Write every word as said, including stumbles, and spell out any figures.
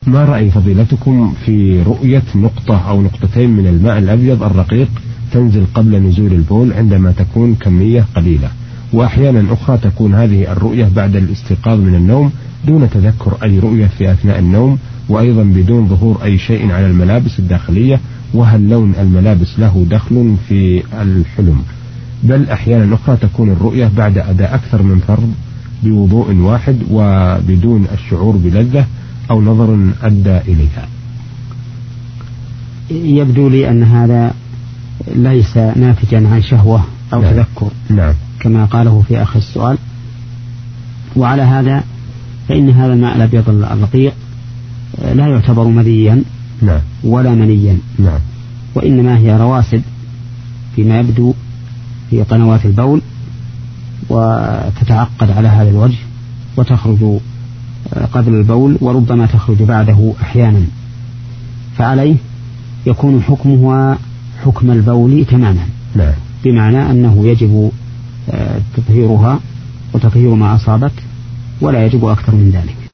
ما رأي فضيلتكم في رؤية نقطة أو نقطتين من الماء الأبيض الرقيق تنزل قبل نزول البول عندما تكون كمية قليلة، وأحيانا أخرى تكون هذه الرؤية بعد الاستيقاظ من النوم دون تذكر أي رؤية في أثناء النوم، وأيضا بدون ظهور أي شيء على الملابس الداخلية؟ وهل لون الملابس له دخل في الحلم؟ بل أحيانا أخرى تكون الرؤية بعد أداء أكثر من فرض بوضوء واحد وبدون الشعور بلذة أو نظر أدى إليها. يبدو لي أن هذا ليس ناتجا عن شهوة أو نعم. تذكر نعم. كما قاله في آخر السؤال. وعلى هذا فإن هذا الماء الأبيض الرقيق لا يعتبر مذيا نعم. ولا منيا، نعم. وإنما هي رواسب فيما يبدو في قنوات البول، وتتعقد على هذا الوجه وتخرج قبل البول وربما تخرج بعده أحيانا، فعليه يكون حكمها حكم البول تماما. نعم. بمعنى أنه يجب تطهيرها وتطهير ما أصابت ولا يجب أكثر من ذلك.